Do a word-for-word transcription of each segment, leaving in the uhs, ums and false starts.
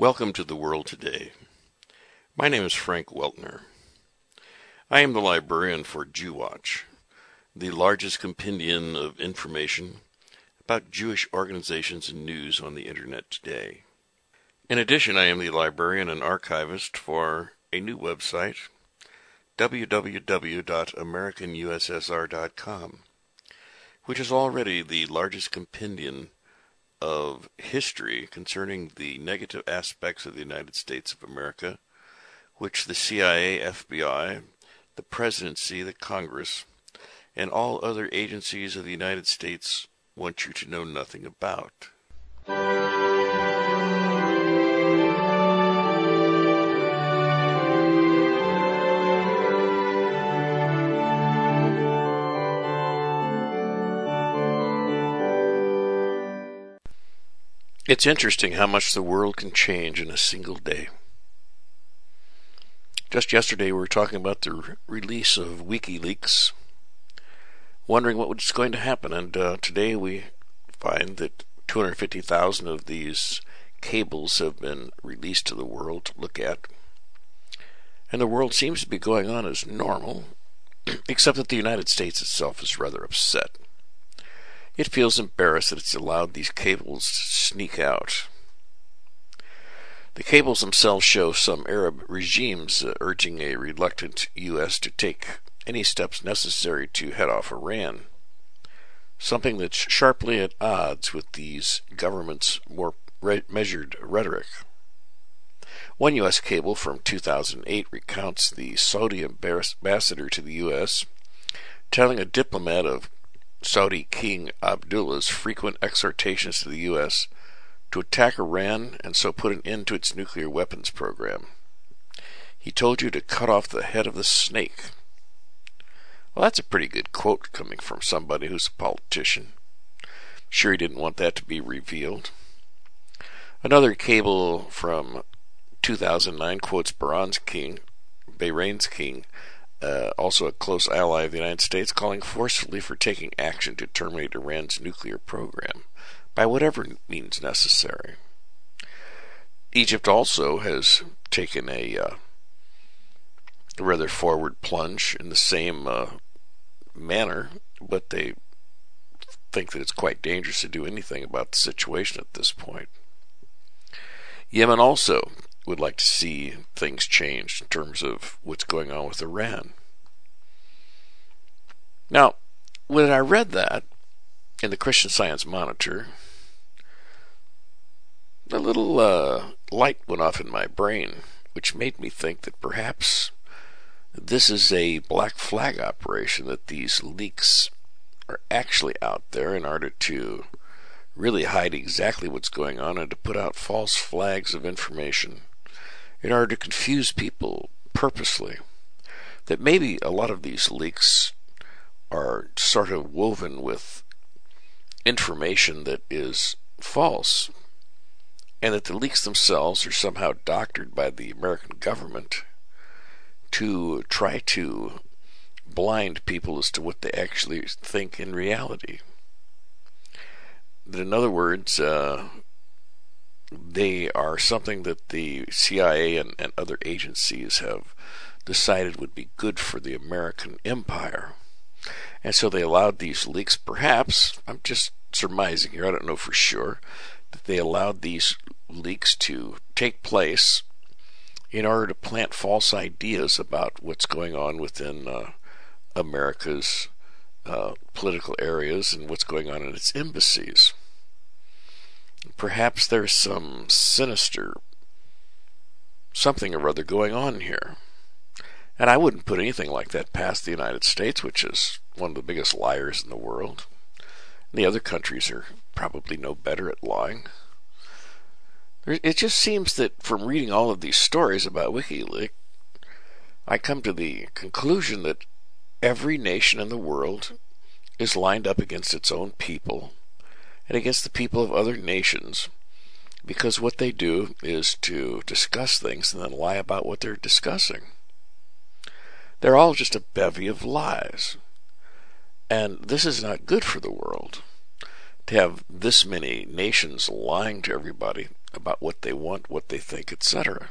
Welcome to the World Today. My name is Frank Weltner. I am the librarian for JewWatch, the largest compendium of information about Jewish organizations and news on the internet today. In addition, I am the librarian and archivist for a new website, w w w dot american u s s r dot com, which is already the largest compendium of history concerning the negative aspects of the United States of America, which the C I A, F B I, the Presidency, the Congress, and all other agencies of the United States want you to know nothing about. It's interesting how much the world can change in a single day. Just yesterday we were talking about the re- release of WikiLeaks, wondering what was going to happen, and uh, today we find that two hundred fifty thousand of these cables have been released to the world to look at, and the world seems to be going on as normal, except that the United States itself is rather upset. It feels embarrassed that it's allowed these cables to sneak out. The cables themselves show some Arab regimes uh, urging a reluctant U S to take any steps necessary to head off Iran, something that's sharply at odds with these governments' more re- measured rhetoric. One U S cable from two thousand eight recounts the Saudi ambassador to the U S telling a diplomat of Saudi King Abdullah's frequent exhortations to the U S to attack Iran and so put an end to its nuclear weapons program. He told you to cut off the head of the snake. Well, that's a pretty good quote coming from somebody who's a politician. Sure, he didn't want that to be revealed. Another cable from two thousand nine quotes Bahrain's king, Bahrain's king, Uh, also a close ally of the United States, calling forcefully for taking action to terminate Iran's nuclear program by whatever means necessary. Egypt also has taken a uh, rather forward plunge in the same uh, manner, but they think that it's quite dangerous to do anything about the situation at this point. Yemen also would like to see things changed in terms of what's going on with Iran. Now, when I read that in the Christian Science Monitor, a little uh, light went off in my brain, which made me think that perhaps this is a black flag operation, that these leaks are actually out there in order to really hide exactly what's going on and to put out false flags of information in order to confuse people purposely. That maybe a lot of these leaks are sort of woven with information that is false, and that the leaks themselves are somehow doctored by the American government to try to blind people as to what they actually think in reality. That in other words, uh, they are something that the C I A and, and other agencies have decided would be good for the American empire. And so they allowed these leaks, perhaps, I'm just surmising here, I don't know for sure, that they allowed these leaks to take place in order to plant false ideas about what's going on within uh, America's uh, political areas and what's going on in its embassies. Perhaps there's some sinister something or other going on here. And I wouldn't put anything like that past the United States, which is one of the biggest liars in the world. And the other countries are probably no better at lying. It just seems that from reading all of these stories about WikiLeaks, I come to the conclusion that every nation in the world is lined up against its own people and against the people of other nations, because what they do is to discuss things and then lie about what they're discussing. They're all just a bevy of lies. And this is not good for the world. to have this many nations lying to everybody about what they want, what they think, et cetera.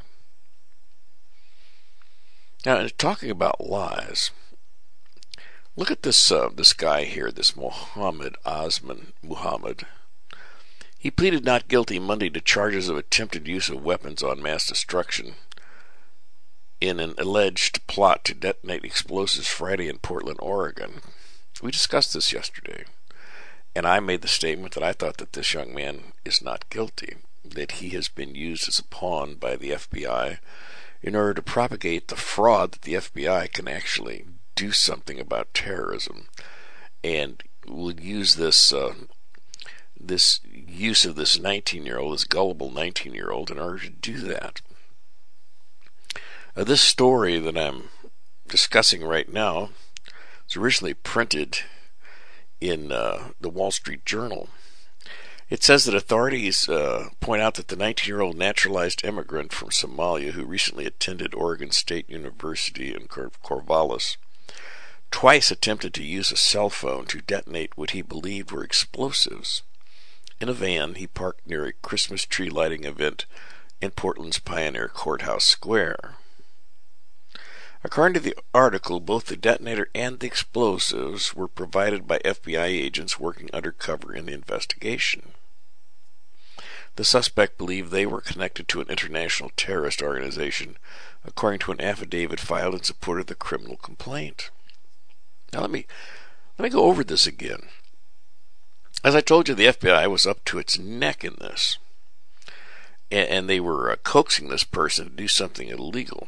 Now, talking about lies, look at this uh, this guy here, this Mohammed Osman Muhammad. He pleaded not guilty Monday to charges of attempted use of weapons on mass destruction in an alleged plot to detonate explosives Friday in Portland, Oregon. We discussed this yesterday, and I made the statement that I thought that this young man is not guilty, that he has been used as a pawn by the F B I in order to propagate the fraud that the F B I can actually do something about terrorism, and will use this uh, this use of this nineteen-year-old, this gullible nineteen-year-old, in order to do that. Uh, this story that I'm discussing right now was originally printed in uh, the Wall Street Journal. It says that authorities uh, point out that the nineteen-year-old naturalized immigrant from Somalia who recently attended Oregon State University in Cor- Corvallis twice attempted to use a cell phone to detonate what he believed were explosives in a van he parked near a Christmas tree lighting event in Portland's Pioneer Courthouse Square. According to the article, both the detonator and the explosives were provided by F B I agents working undercover in the investigation. The suspect believed they were connected to an international terrorist organization, according to an affidavit filed in support of the criminal complaint. Now let me let me go over this again. As I told you, the F B I was up to its neck in this, and, and they were uh, coaxing this person to do something illegal.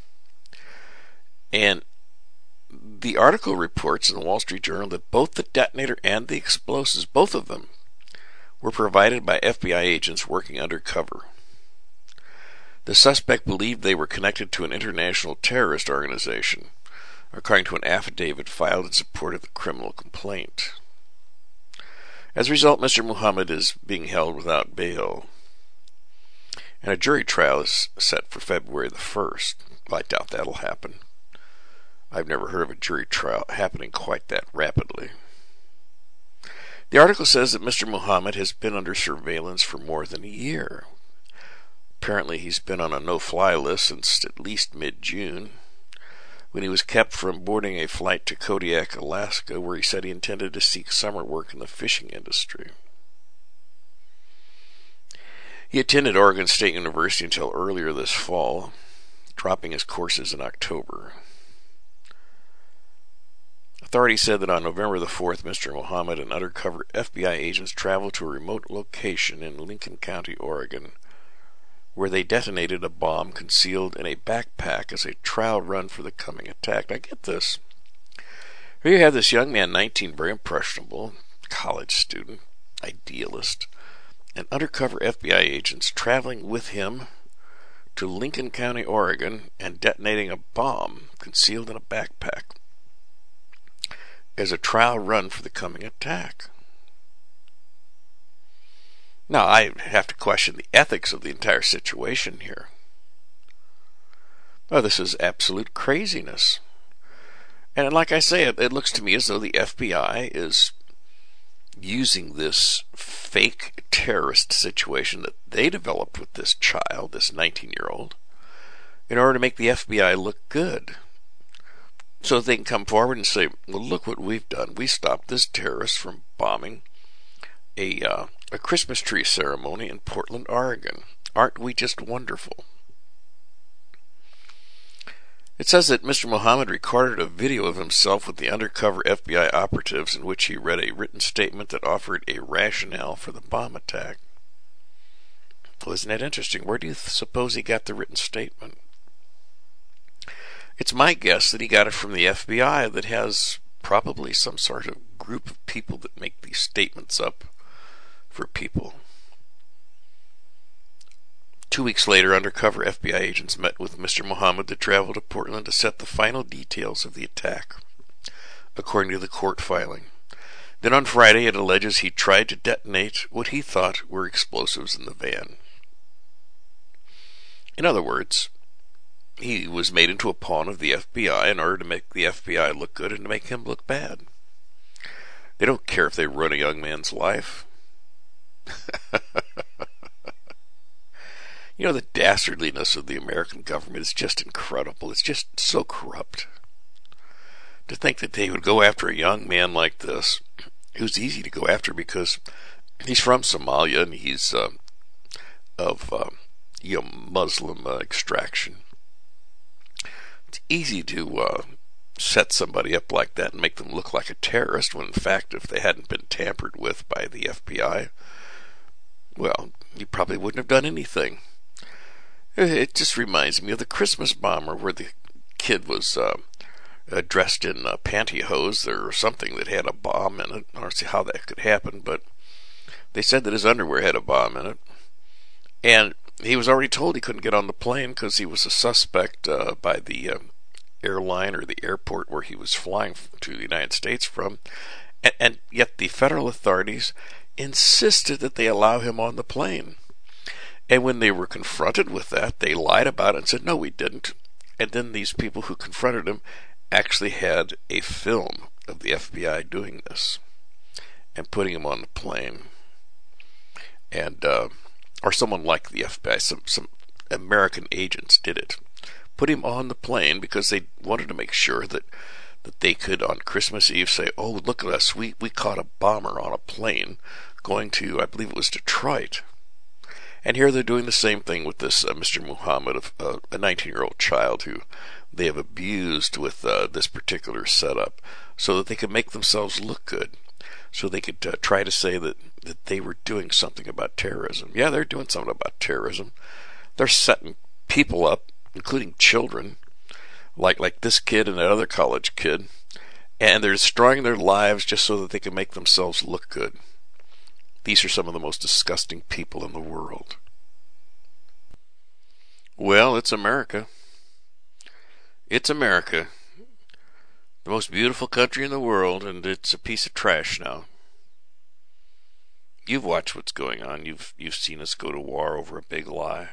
And the article reports in the Wall Street Journal that both the detonator and the explosives, both of them, were provided by F B I agents working undercover. The suspect believed they were connected to an international terrorist organization, according to an affidavit filed in support of the criminal complaint. As a result, Mister Muhammad is being held without bail, and a jury trial is set for February the first. I doubt that'll happen. I've never heard of a jury trial happening quite that rapidly. The article says that Mister Muhammad has been under surveillance for more than a year. Apparently he's been on a no-fly list since at least mid-June, when he was kept from boarding a flight to Kodiak, Alaska, where he said he intended to seek summer work in the fishing industry. He attended Oregon State University until earlier this fall, dropping his courses in October. Authorities said that on November the fourth, Mister Muhammad and undercover F B I agents traveled to a remote location in Lincoln County, Oregon, where they detonated a bomb concealed in a backpack as a trial run for the coming attack. Now get this. Here you have this young man, nineteen, very impressionable, college student, idealist, and undercover F B I agents traveling with him to Lincoln County, Oregon, and detonating a bomb concealed in a backpack as a trial run for the coming attack. Now, I have to question the ethics of the entire situation here. Oh, this is absolute craziness. And like I say, it, it looks to me as though the F B I is using this fake terrorist situation that they developed with this child, this nineteen-year-old, in order to make the F B I look good. So they can come forward and say, well, look what we've done. We stopped this terrorist from bombing a uh, a Christmas tree ceremony in Portland, Oregon. Aren't we just wonderful? It says that Mister Muhammad recorded a video of himself with the undercover F B I operatives in which he read a written statement that offered a rationale for the bomb attack. Well, isn't that interesting? Where do you suppose he got the written statement? It's my guess that he got it from the F B I, that has probably some sort of group of people that make these statements up for people. Two weeks later, undercover F B I agents met with Mister Muhammad to travel to Portland to set the final details of the attack, according to the court filing. Then on Friday, it alleges he tried to detonate what he thought were explosives in the van. In other words, he was made into a pawn of the F B I in order to make the F B I look good and to make him look bad. They don't care if they ruin a young man's life. You know, the dastardliness of the American government is just incredible. It's just so corrupt. To think that they would go after a young man like this, who's easy to go after because he's from Somalia and he's uh, of uh, you know, Muslim uh, extraction. It's easy to uh, set somebody up like that and make them look like a terrorist when in fact if they hadn't been tampered with by the F B I, well, you probably wouldn't have done anything. It just reminds me of the Christmas bomber where the kid was uh, uh, dressed in uh, pantyhose or something that had a bomb in it. I don't see how that could happen, but they said that his underwear had a bomb in it. And he was already told he couldn't get on the plane because he was a suspect uh, by the uh, airline or the airport where he was flying to the United States from. And, and yet the federal authorities insisted that they allow him on the plane. And when they were confronted with that, they lied about it and said, no, we didn't. And then these people who confronted him actually had a film of the F B I doing this and putting him on the plane. And, uh, or someone like the F B I, some, some American agents did it. Put him on the plane because they wanted to make sure that, that they could, on Christmas Eve, say, oh, look at us, we, we caught a bomber on a plane going to, I believe it was Detroit. And here they're doing the same thing with this uh, Mister Muhammad, uh, a nineteen-year-old child who they have abused with uh, this particular setup so that they could make themselves look good, so they could uh, try to say that, that they were doing something about terrorism. Yeah, they're doing something about terrorism. They're setting people up, including children, like, like this kid and that other college kid, and they're destroying their lives just so that they can make themselves look good. These are some of the most disgusting people in the world. Well, it's America. It's America. The most beautiful country in the world, and it's a piece of trash now. You've watched what's going on. You've you've seen us go to war over a big lie.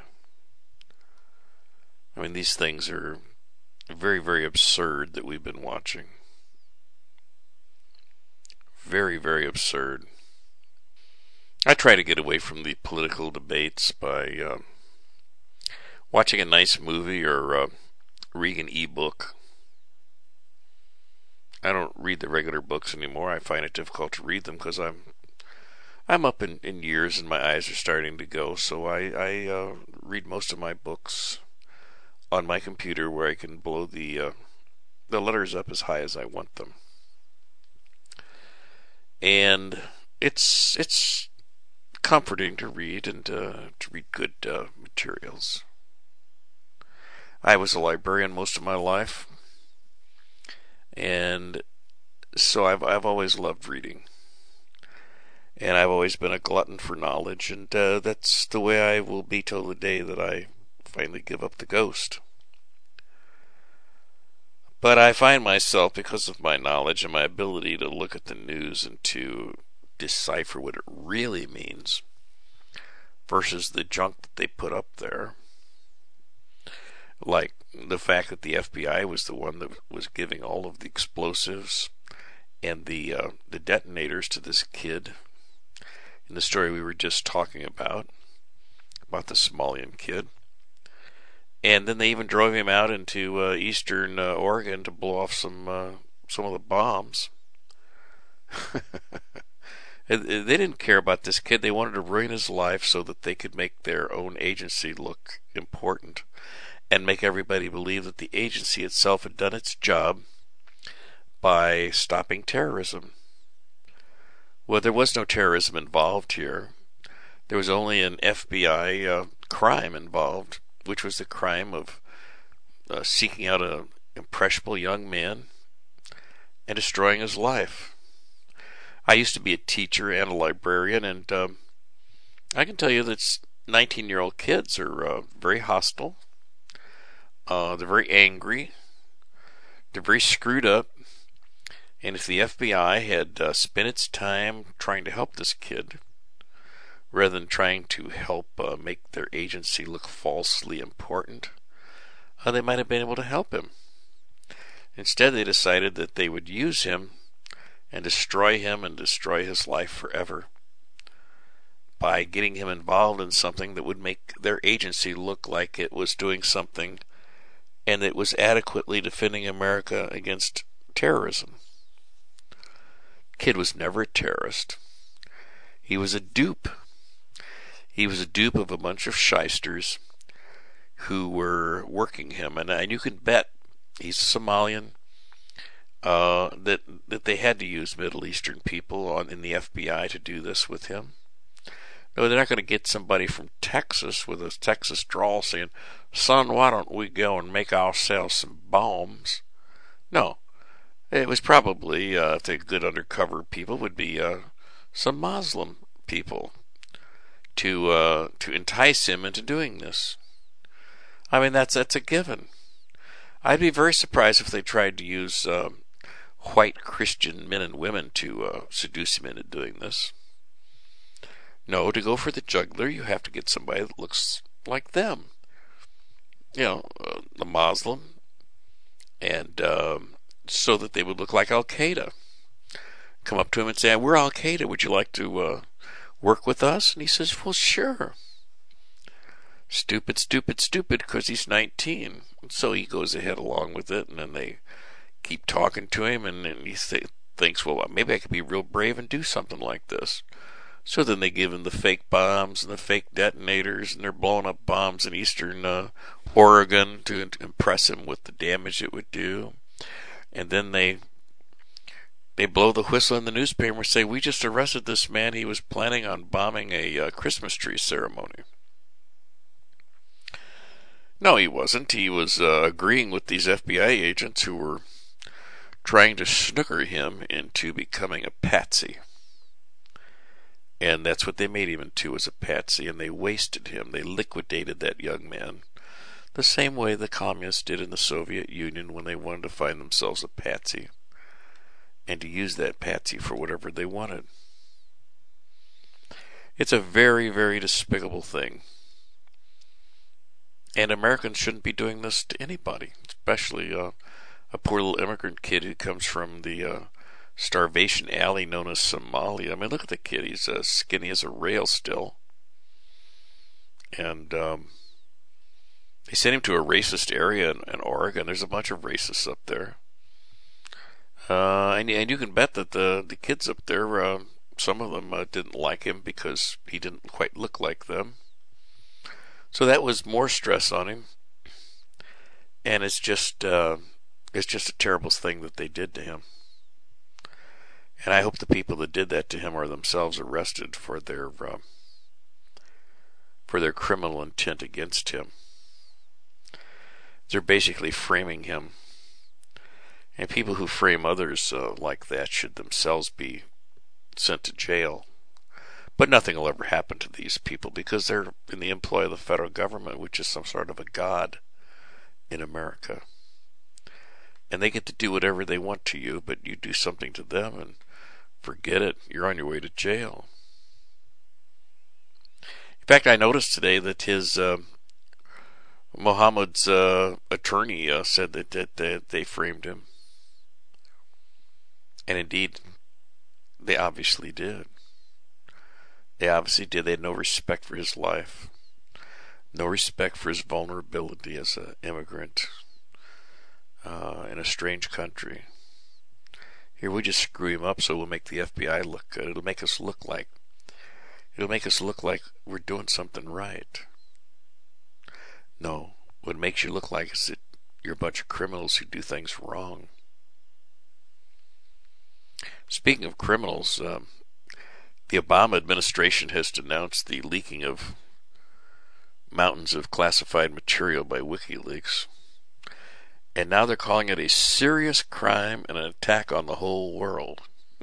I mean, these things are very, very absurd that we've been watching. Very, very absurd. I try to get away from the political debates by uh, watching a nice movie or uh, reading an e-book. I don't read the regular books anymore. I find it difficult to read them because I'm I'm up in, in years and my eyes are starting to go. So I, I uh, read most of my books on my computer where I can blow the uh, the letters up as high as I want them. And it's it's comforting to read and uh, to read good uh, materials. I was a librarian most of my life, and so I've I've always loved reading, and I've always been a glutton for knowledge, and uh, that's the way I will be till the day that I finally give up the ghost. But I find myself, because of my knowledge and my ability to look at the news and to decipher what it really means versus the junk that they put up there, like the fact that the F B I was the one that was giving all of the explosives and the uh, the detonators to this kid in the story we were just talking about about the Somalian kid. And then they even drove him out into uh, eastern uh, Oregon to blow off some uh, some of the bombs. They didn't care about this kid. They wanted to ruin his life so that they could make their own agency look important and make everybody believe that the agency itself had done its job by stopping terrorism. Well, there was no terrorism involved here. There was only an F B I uh, crime involved, which was the crime of uh, seeking out an impressionable young man and destroying his life. I used to be a teacher and a librarian, and um, I can tell you that nineteen-year-old kids are uh, very hostile. Uh, they're very angry. They're very screwed up. And if the F B I had uh, spent its time trying to help this kid, rather than trying to help uh, make their agency look falsely important, uh, they might have been able to help him. Instead, they decided that they would use him and destroy him and destroy his life forever by getting him involved in something that would make their agency look like it was doing something and it was adequately defending America against terrorism. Kid was never a terrorist. He was a dupe. He was a dupe of a bunch of shysters who were working him, and, and you can bet he's a Somalian. Uh, that that they had to use Middle Eastern people on in the F B I to do this with him. No, they're not going to get somebody from Texas with a Texas drawl saying, "Son, why don't we go and make ourselves some bombs?" No, it was probably uh, the good undercover people would be uh, some Muslim people to uh, to entice him into doing this. I mean, that's that's a given. I'd be very surprised if they tried to use um, white Christian men and women to uh, seduce him into doing this. No, to go for the juggler, you have to get somebody that looks like them. You know, uh, the Muslim, and um, so that they would look like Al Qaeda. Come up to him and say, "We're Al Qaeda. Would you like to uh, work with us?" And he says, "Well, sure." Stupid, stupid, stupid, because he's nineteen. So he goes ahead along with it, and then they keep talking to him, and, and he th- thinks, well, maybe I could be real brave and do something like this. So then they give him the fake bombs and the fake detonators, and they're blowing up bombs in eastern uh, Oregon to, to impress him with the damage it would do. And then they they blow the whistle in the newspaper and say, "We just arrested this man. He was planning on bombing a uh, Christmas tree ceremony." No, he wasn't. He was uh, agreeing with these F B I agents who were trying to snooker him into becoming a patsy. And that's what they made him into, as a patsy, and they wasted him. They liquidated that young man the same way the communists did in the Soviet Union when they wanted to find themselves a patsy and to use that patsy for whatever they wanted. It's a very, very despicable thing. And Americans shouldn't be doing this to anybody, especially uh, a poor little immigrant kid who comes from the uh, starvation alley known as Somalia. I mean, look at the kid. He's as skinny as a rail still. And um, they sent him to a racist area in, in Oregon. There's a bunch of racists up there. Uh, and, and you can bet that the, the kids up there, uh, some of them uh, didn't like him because he didn't quite look like them. So that was more stress on him. And it's just uh, it's just a terrible thing that they did to him. And I hope the people that did that to him are themselves arrested for their uh, for their criminal intent against him. They're basically framing him. And people who frame others uh, like that should themselves be sent to jail. But nothing will ever happen to these people because they're in the employ of the federal government, which is some sort of a god in America. And they get to do whatever they want to you, but you do something to them and forget it. You're on your way to jail. In fact, I noticed today that his uh, Mohammed's uh, attorney uh, said that, that, that they framed him. And indeed, they obviously did. They obviously did. They had no respect for his life. No respect for his vulnerability as an immigrant uh, in a strange country. Here, we just screw him up so we'll make the F B I look good. It'll make us look like it'll make us look like we're doing something right. No, what it makes you look like is that you're a bunch of criminals who do things wrong. Speaking of criminals, um, the Obama administration has denounced the leaking of mountains of classified material by WikiLeaks. And now they're calling it a serious crime and an attack on the whole world.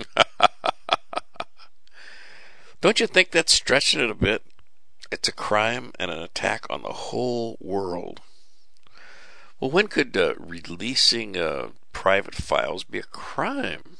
Don't you think that's stretching it a bit? It's a crime and an attack on the whole world. Well, when could uh, releasing uh, private files be a crime?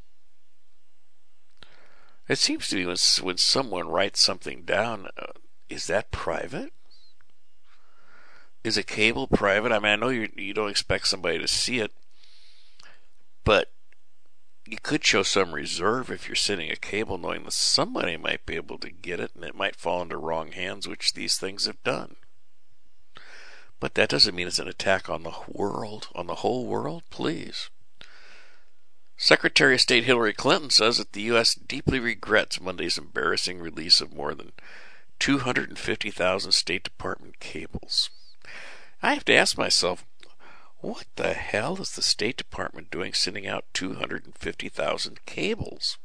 It seems to me when, when someone writes something down, uh, is that private? Is a cable private? I mean, I know you you don't expect somebody to see it, but you could show some reserve if you're sending a cable knowing that somebody might be able to get it and it might fall into wrong hands, which these things have done. But that doesn't mean it's an attack on the world, on the whole world, please. Secretary of State Hillary Clinton says that the U S deeply regrets Monday's embarrassing release of more than two hundred fifty thousand State Department cables. I have to ask myself, what the hell is the State Department doing sending out two hundred fifty thousand cables?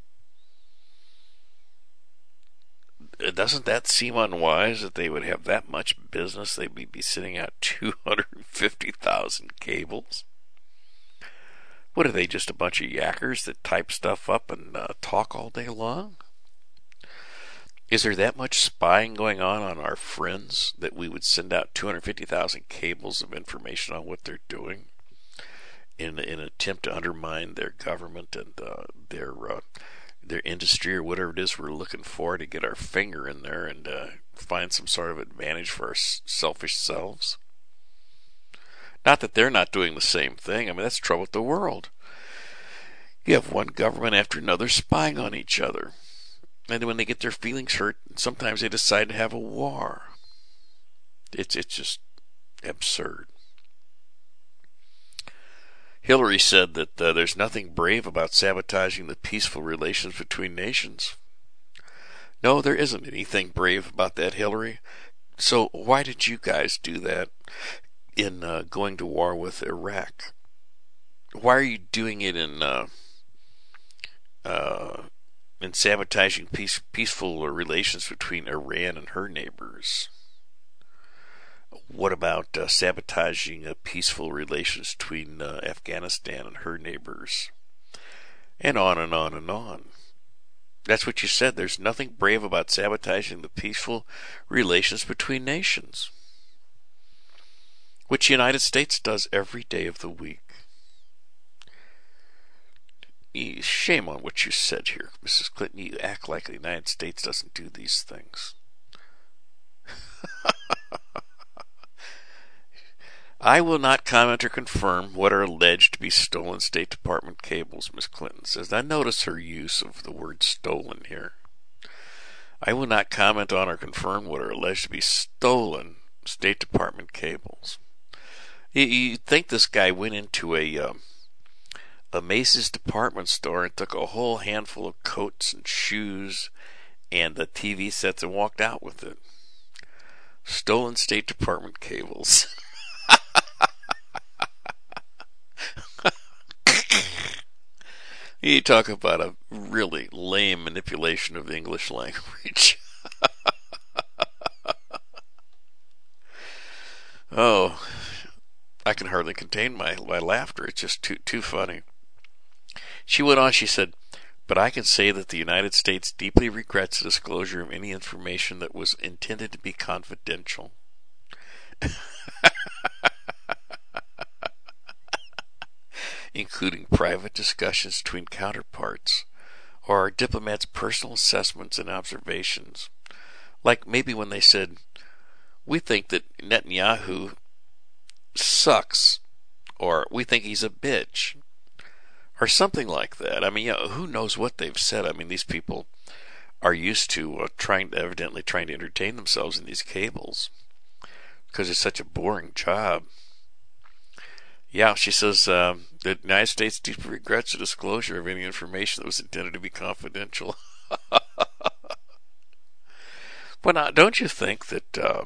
Doesn't that seem unwise that they would have that much business? They would be sending out two hundred fifty thousand cables? What are they, just a bunch of yackers that type stuff up and uh, talk all day long? Is there that much spying going on on our friends that we would send out two hundred fifty thousand cables of information on what they're doing in, in an attempt to undermine their government and uh, their uh, their industry or whatever it is we're looking for, to get our finger in there and uh, find some sort of advantage for our selfish selves? Not that they're not doing the same thing. I mean, that's the trouble with the world. You have one government after another spying on each other. And when they get their feelings hurt, sometimes they decide to have a war. It's, it's just absurd. Hillary said that uh, there's nothing brave about sabotaging the peaceful relations between nations. No, there isn't anything brave about that, Hillary. So why did you guys do that in uh, going to war with Iraq? Why are you doing it in uh, uh, in sabotaging peace, peaceful relations between Iran and her neighbors? What about uh, sabotaging uh, peaceful relations between uh, Afghanistan and her neighbors? And on and on and on. That's what you said. There's nothing brave about sabotaging the peaceful relations between nations, which the United States does every day of the week. Shame on what you said here, Missus Clinton. You act like the United States doesn't do these things. I will not comment or confirm what are alleged to be stolen State Department cables, Miz Clinton says. Now notice her use of the word stolen here. I will not comment on or confirm what are alleged to be stolen State Department cables. You, you think this guy went into a um, a Macy's department store and took a whole handful of coats and shoes and the T V sets and walked out with it. Stolen State Department cables. You talk about a really lame manipulation of the English language. Oh, I can hardly contain my, my laughter. It's just too too funny. She went on, she said, but I can say that the United States deeply regrets the disclosure of any information that was intended to be confidential. Including private discussions between counterparts, or our diplomats' personal assessments and observations. Like maybe when they said, we think that Netanyahu sucks, or we think he's a bitch, or something like that. I mean, you know, who knows what they've said? I mean, these people are used to uh, trying, evidently trying to entertain themselves in these cables, because it's such a boring job. Yeah, she says uh, the United States deeply regrets the disclosure of any information that was intended to be confidential. But now, don't you think that uh,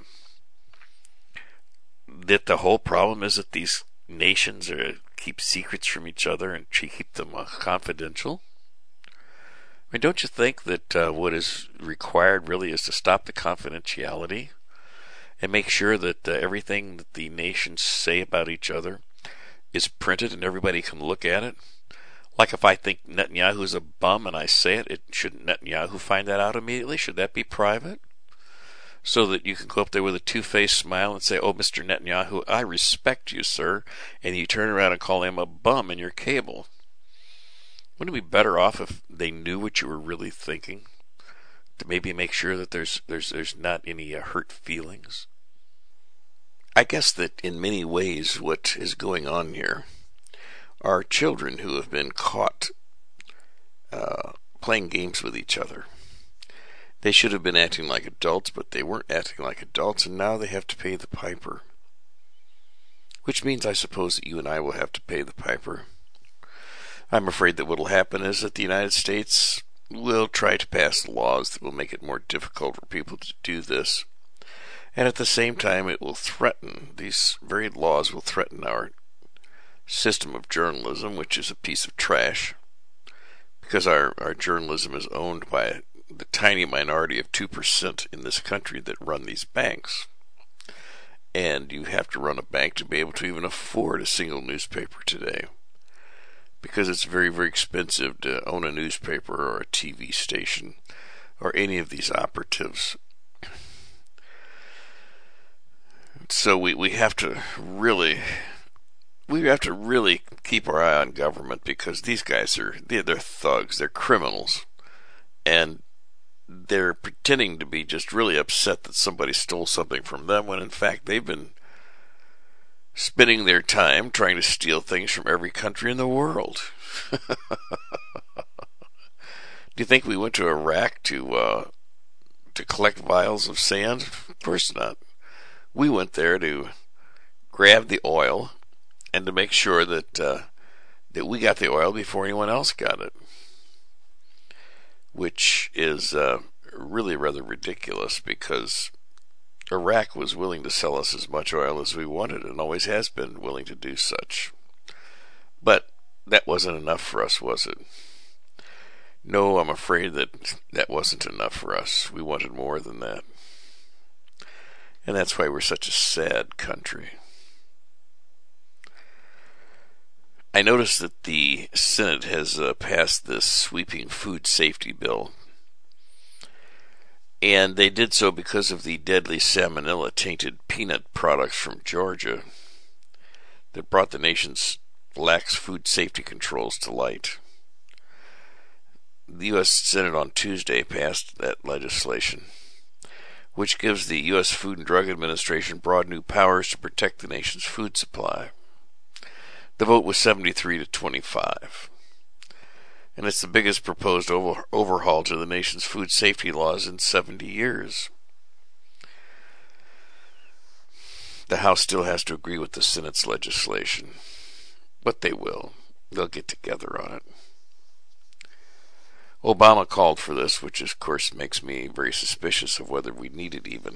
that the whole problem is that these nations are keep secrets from each other and keep them uh, confidential? I mean, don't you think that uh, what is required really is to stop the confidentiality and make sure that uh, everything that the nations say about each other is printed and everybody can look at it? Like if I think Netanyahu's a bum and I say it, it shouldn't Netanyahu find that out immediately? Should that be private? So that you can go up there with a two-faced smile and say, oh, Mister Netanyahu, I respect you, sir, and you turn around and call him a bum in your cable. Wouldn't it be better off if they knew what you were really thinking? To maybe make sure that there's there's there's not any uh, hurt feelings? I guess that in many ways what is going on here are children who have been caught uh, playing games with each other. They should have been acting like adults, but they weren't acting like adults, and now they have to pay the piper. Which means, I suppose, that you and I will have to pay the piper. I'm afraid that what will happen is that the United States will try to pass laws that will make it more difficult for people to do this. And at the same time, it will threaten, these very laws will threaten our system of journalism, which is a piece of trash, because our, our journalism is owned by the tiny minority of two percent in this country that run these banks. And you have to run a bank to be able to even afford a single newspaper today, because it's very, very expensive to own a newspaper or a T V station or any of these operatives. So we, we have to really we have to really keep our eye on government, because these guys are they're, they're thugs, they're criminals, and they're pretending to be just really upset that somebody stole something from them, when in fact they've been spending their time trying to steal things from every country in the world. Do you think we went to Iraq to uh, to collect vials of sand? Of course not. We went there to grab the oil and to make sure that uh, that we got the oil before anyone else got it, which is uh, really rather ridiculous, because Iraq was willing to sell us as much oil as we wanted, and always has been willing to do such. But that wasn't enough for us, was it? No, I'm afraid that that wasn't enough for us. We wanted more than that. And that's why we're such a sad country. I noticed that the Senate has uh, passed this sweeping food safety bill. And they did so because of the deadly salmonella-tainted peanut products from Georgia that brought the nation's lax food safety controls to light. The U S Senate on Tuesday passed that legislation, which gives the U S Food and Drug Administration broad new powers to protect the nation's food supply. The vote was seventy-three to twenty-five. And it's the biggest proposed over- overhaul to the nation's food safety laws in seventy years. The House still has to agree with the Senate's legislation, but they will. They'll get together on it. Obama called for this, which of course makes me very suspicious of whether we need it even.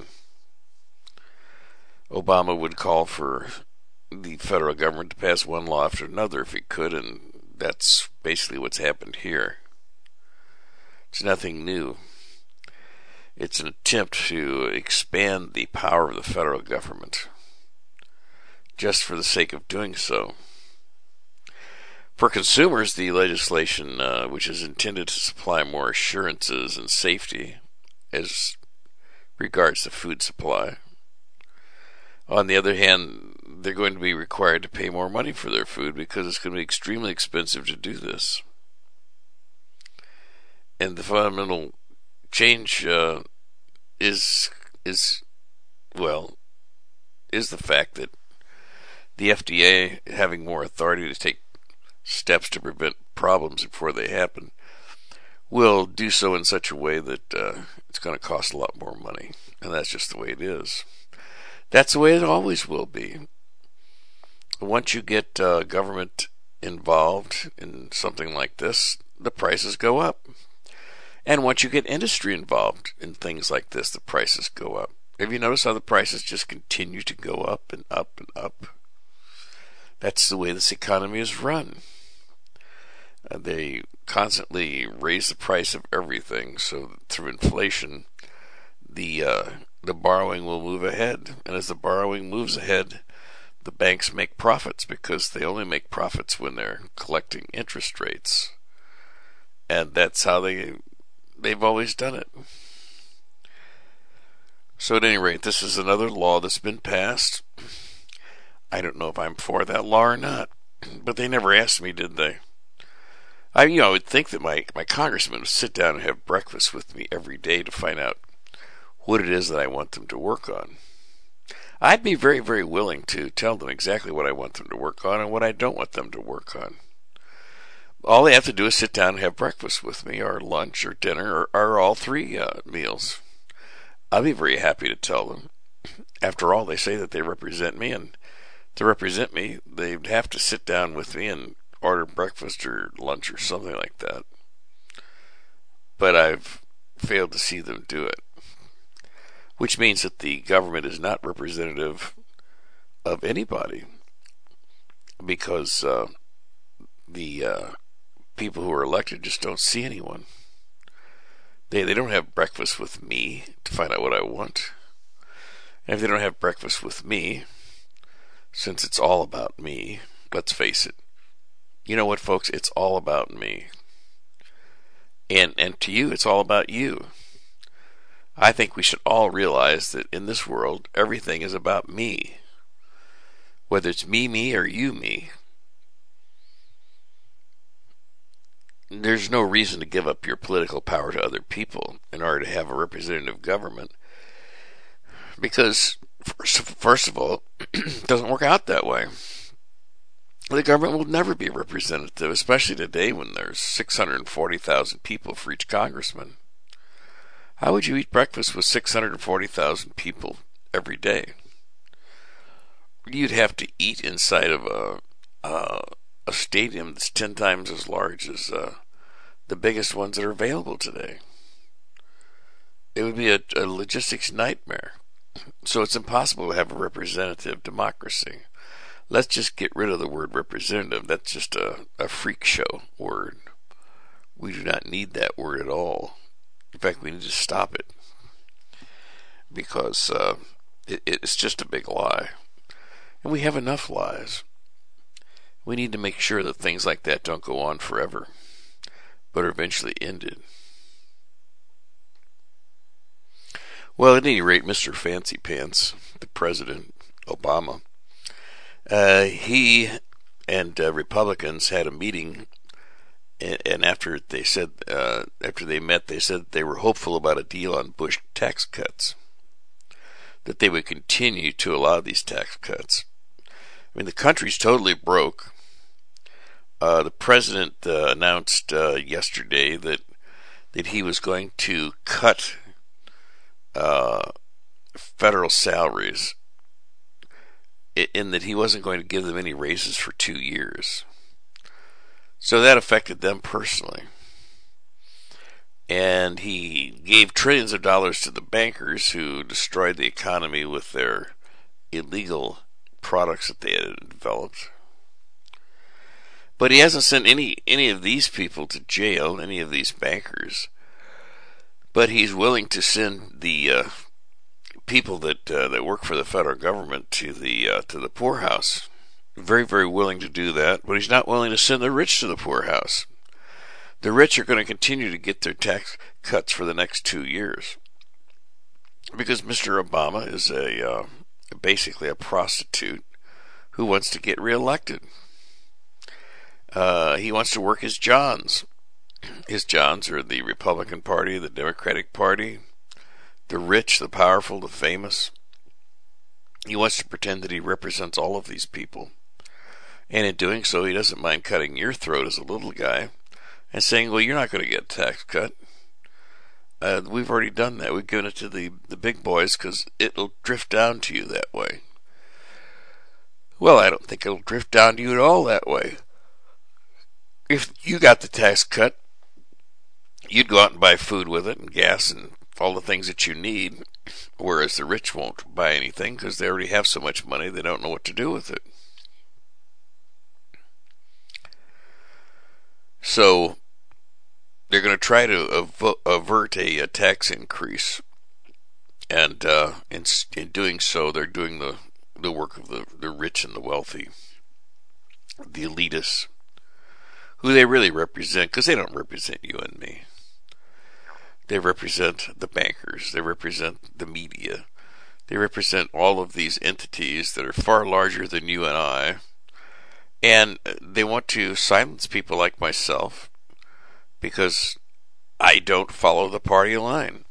Obama would call for the federal government to pass one law after another if he could, and that's basically what's happened here. It's nothing new. It's an attempt to expand the power of the federal government, just for the sake of doing so. For consumers, the legislation, uh, which is intended to supply more assurances and safety as regards the food supply. On the other hand, they're going to be required to pay more money for their food, because it's going to be extremely expensive to do this. And the fundamental change uh, is is well is the fact that the F D A, having more authority to take steps to prevent problems before they happen, will do so in such a way that uh, it's going to cost a lot more money, and that's just the way it is. That's the way it always will be. Once you get uh, government involved in something like this, the prices go up. And once you get industry involved in things like this, the prices go up. Have you noticed how the prices just continue to go up and up and up? That's the way this economy is run. Uh, they constantly raise the price of everything, so through inflation, the uh, the borrowing will move ahead. And as the borrowing moves ahead, the banks make profits, because they only make profits when they're collecting interest rates. And that's how they, they've always done it. So at any rate, this is another law that's been passed. I don't know if I'm for that law or not, but they never asked me, did they? I, you know, I would think that my, my congressman would sit down and have breakfast with me every day to find out what it is that I want them to work on. I'd be very, very willing to tell them exactly what I want them to work on and what I don't want them to work on. All they have to do is sit down and have breakfast with me, or lunch, or dinner, or, or all three uh, meals. I'll be very happy to tell them. After all, they say that they represent me, and to represent me, they'd have to sit down with me and order breakfast or lunch or something like that. But I've failed to see them do it, which means that the government is not representative of anybody, because uh, the uh, people who are elected just don't see anyone. They they don't have breakfast with me to find out what I want. And if they don't have breakfast with me, since it's all about me, let's face it, you know what, folks, it's all about me. And and to you, it's all about you. I think we should all realize that in this world, everything is about me. Whether it's me, me, or you, me. There's no reason to give up your political power to other people in order to have a representative government. Because, first, first of all, it doesn't work out that way. The government will never be representative, especially today when there's six hundred forty thousand people for each congressman. How would you eat breakfast with six hundred forty thousand people every day? You'd have to eat inside of a uh, a stadium that's ten times as large as uh, the biggest ones that are available today. It would be a, a logistics nightmare. So it's impossible to have a representative democracy. Let's just get rid of the word representative. That's just a, a freak show word. We do not need that word at all. In fact, we need to stop it. Because uh, it, it's just a big lie. And we have enough lies. We need to make sure that things like that don't go on forever, but are eventually ended. Well, at any rate, Mister Fancy Pants, the President, Obama, uh, he and uh, Republicans had a meeting, and, and after they said, uh, after they met, they said they were hopeful about a deal on Bush tax cuts, that they would continue to allow these tax cuts. I mean, the country's totally broke. Uh, the president uh, announced uh, yesterday that that he was going to cut uh, federal salaries, in that he wasn't going to give them any raises for two years. So that affected them personally. And he gave trillions of dollars to the bankers who destroyed the economy with their illegal products that they had developed. But he hasn't sent any any of these people to jail, any of these bankers. But he's willing to send the uh, people that uh, that work for the federal government to the uh, to the poorhouse. Very, very willing to do that. But he's not willing to send the rich to the poorhouse. The rich are going to continue to get their tax cuts for the next two years. Because Mister Obama is a uh, basically a prostitute who wants to get reelected. Uh, he wants to work his Johns. His Johns are the Republican Party, the Democratic Party, the rich, the powerful, the famous. He wants to pretend that he represents all of these people. And in doing so, he doesn't mind cutting your throat as a little guy and saying, well, you're not going to get a tax cut. Uh, we've already done that. We've given it to the, the big boys because it'll drift down to you that way. Well, I don't think it'll drift down to you at all that way. If you got the tax cut, you'd go out and buy food with it and gas and all the things that you need, whereas the rich won't buy anything because they already have so much money they don't know what to do with it. So they're going to try to avert a, a tax increase, and uh, in, in doing so, they're doing the, the work of the, the rich and the wealthy, the elitists, who they really represent, because they don't represent you and me. They represent the bankers. They represent the media. They represent all of these entities that are far larger than you and I. And they want to silence people like myself because I don't follow the party line.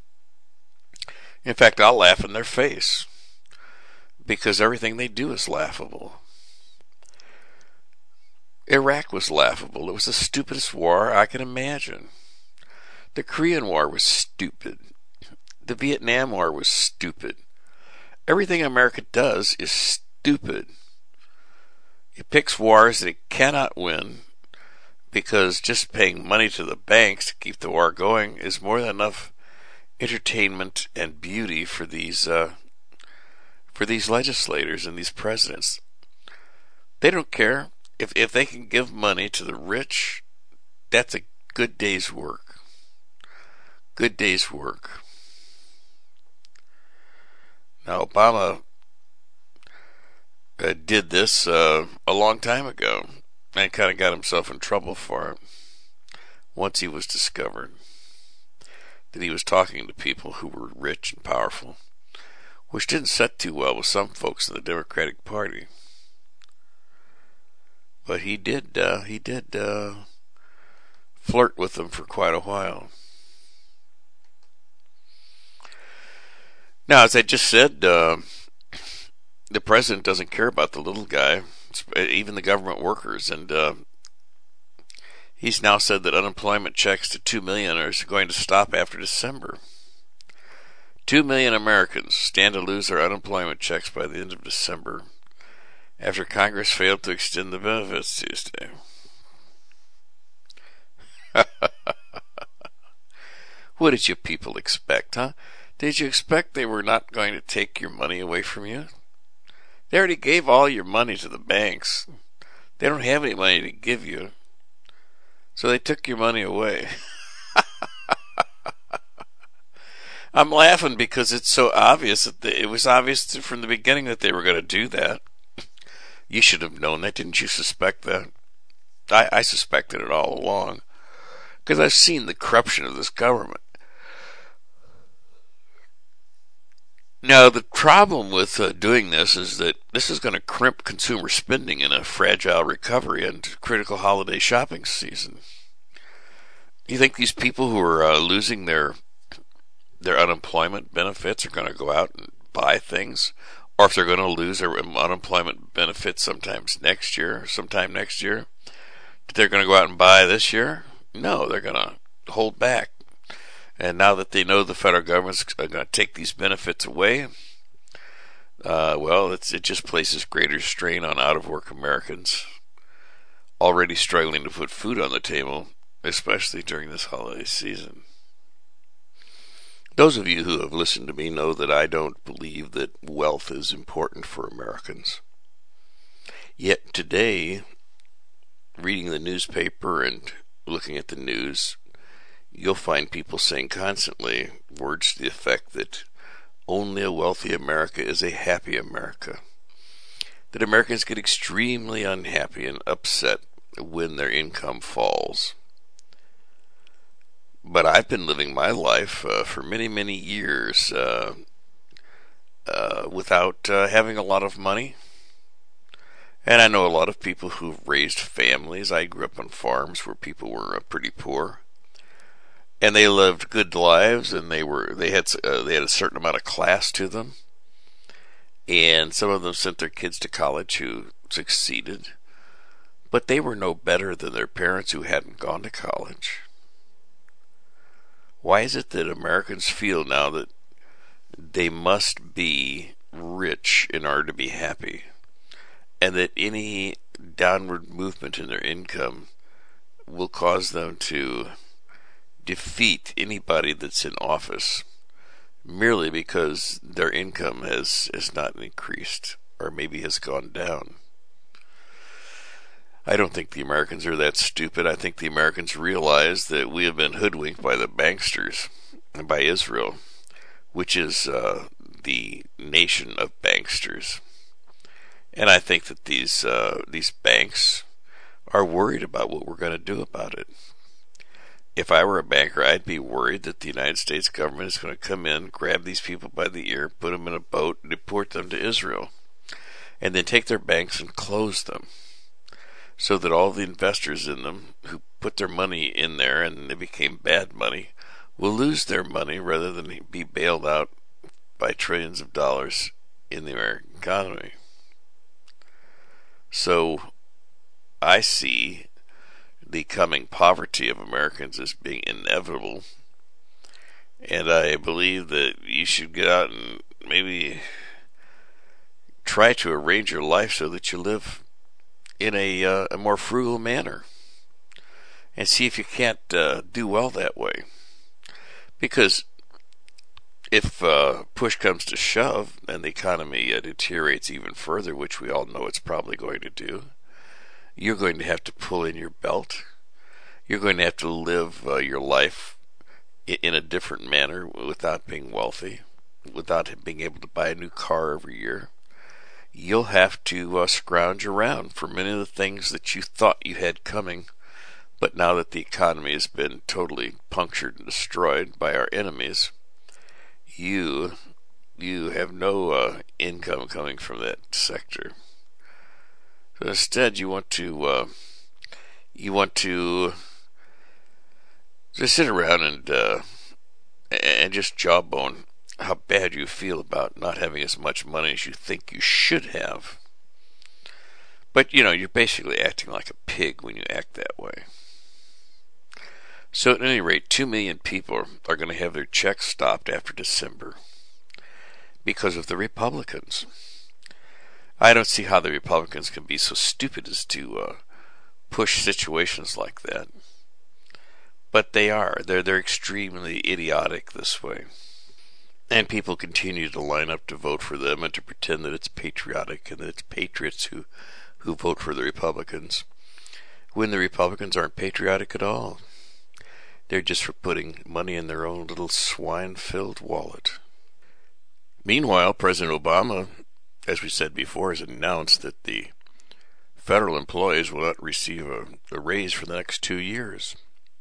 In fact, I'll laugh in their face because everything they do is laughable. Iraq was laughable. It was the stupidest war I can imagine. The Korean War was stupid. The Vietnam War was stupid. Everything America does is stupid. It picks wars that it cannot win because just paying money to the banks to keep the war going is more than enough entertainment and beauty for these uh, for these legislators and these presidents. They don't care. If if they can give money to the rich, that's a good day's work. Good day's work. Now, Obama uh, did this uh, a long time ago and kind of got himself in trouble for it once he was discovered that he was talking to people who were rich and powerful, which didn't set too well with some folks in the Democratic Party. But he did, uh, he did uh, flirt with them for quite a while. Now, as I just said, uh, the president doesn't care about the little guy, even the government workers, and uh, he's now said that unemployment checks to two million are going to stop after December. Two million Americans stand to lose their unemployment checks by the end of December after Congress failed to extend the benefits Tuesday. What did you people expect, huh? Did you expect they were not going to take your money away from you? They already gave all your money to the banks. They don't have any money to give you. So they took your money away. I'm laughing because it's so obvious that they, it was obvious from the beginning that they were going to do that. You should have known that. Didn't you suspect that? I, I suspected it all along because I've seen the corruption of this government. Now, the problem with uh, doing this is that this is going to crimp consumer spending in a fragile recovery and critical holiday shopping season. You think these people who are uh, losing their their unemployment benefits are going to go out and buy things? Or if they're going to lose their unemployment benefits sometimes next year, sometime next year, they're going to go out and buy this year? No, they're going to hold back. And now that they know the federal government's going to take these benefits away, uh, well, it's, it just places greater strain on out-of-work Americans already struggling to put food on the table, especially during this holiday season. Those of you who have listened to me know that I don't believe that wealth is important for Americans. Yet today, reading the newspaper and looking at the news, you'll find people saying constantly words to the effect that only a wealthy America is a happy America. That Americans get extremely unhappy and upset when their income falls. But I've been living my life uh, for many, many years uh, uh, without uh, having a lot of money. And I know a lot of people who've raised families. I grew up on farms where people were uh, pretty poor. And they lived good lives, and they were they had uh, they had a certain amount of class to them. And some of them sent their kids to college who succeeded, but they were no better than their parents who hadn't gone to college. Why is it that Americans feel now that they must be rich in order to be happy, and that any downward movement in their income will cause them to defeat anybody that's in office merely because their income has, has not increased or maybe has gone down? I don't think the Americans are that stupid. I think the Americans realize that we have been hoodwinked by the banksters and by Israel, which is uh, the nation of banksters. And I think that these uh, these banks are worried about what we're going to do about it. If I were a banker, I'd be worried that the United States government is going to come in, grab these people by the ear, put them in a boat, and deport them to Israel, and then take their banks and close them, so that all the investors in them who put their money in there and they became bad money will lose their money rather than be bailed out by trillions of dollars in the American economy. So I see the coming poverty of Americans as being inevitable, and I believe that you should get out and maybe try to arrange your life so that you live in a, uh, a more frugal manner, and see if you can't uh, do well that way. Because if uh, push comes to shove and the economy uh, deteriorates even further, which we all know it's probably going to do, you're going to have to pull in your belt. You're going to have to live uh, your life in a different manner without being wealthy, without being able to buy a new car every year. You'll have to uh, scrounge around for many of the things that you thought you had coming, but now that the economy has been totally punctured and destroyed by our enemies, you you have no uh, income coming from that sector. So instead, you want to uh, you want to just sit around and uh, and just jawbone how bad you feel about not having as much money as you think you should have. But you know, you're basically acting like a pig when you act that way. So at any rate, two million people are going to have their checks stopped after December because of the Republicans. I don't see how the Republicans can be so stupid as to uh, push situations like that. But they are. They're, they're extremely idiotic this way. And people continue to line up to vote for them and to pretend that it's patriotic and that it's patriots who, who vote for the Republicans, when the Republicans aren't patriotic at all. They're just for putting money in their own little swine-filled wallet. Meanwhile, President Obama, as we said before, has announced that the federal employees will not receive a, a raise for the next two years.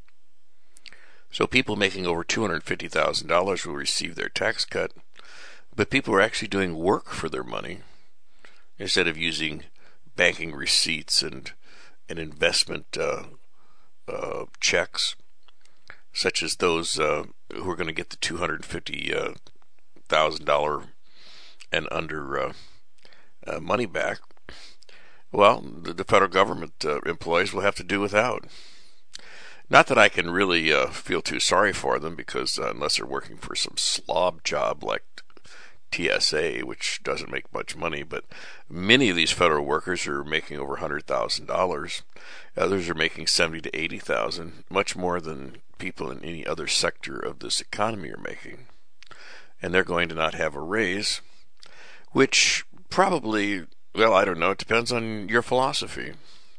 So people making over two hundred fifty thousand dollars will receive their tax cut, but people who are actually doing work for their money, instead of using banking receipts and, and investment uh, uh, checks, such as those uh, who are going to get the two hundred fifty thousand dollars and under uh, uh, money back, well, the, the federal government uh, employees will have to do without. Not that I can really uh, feel too sorry for them, because uh, unless they're working for some slob job like T S A, which doesn't make much money, but many of these federal workers are making over one hundred thousand dollars. Others are making seventy to eighty thousand dollars, much more than people in any other sector of this economy are making. And they're going to not have a raise, which probably, well, I don't know, it depends on your philosophy.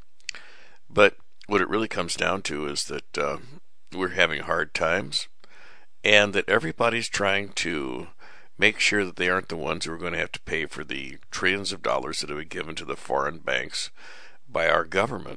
But what it really comes down to is that uh, we're having hard times, and that everybody's trying to make sure that they aren't the ones who are going to have to pay for the trillions of dollars that have been given to the foreign banks by our government.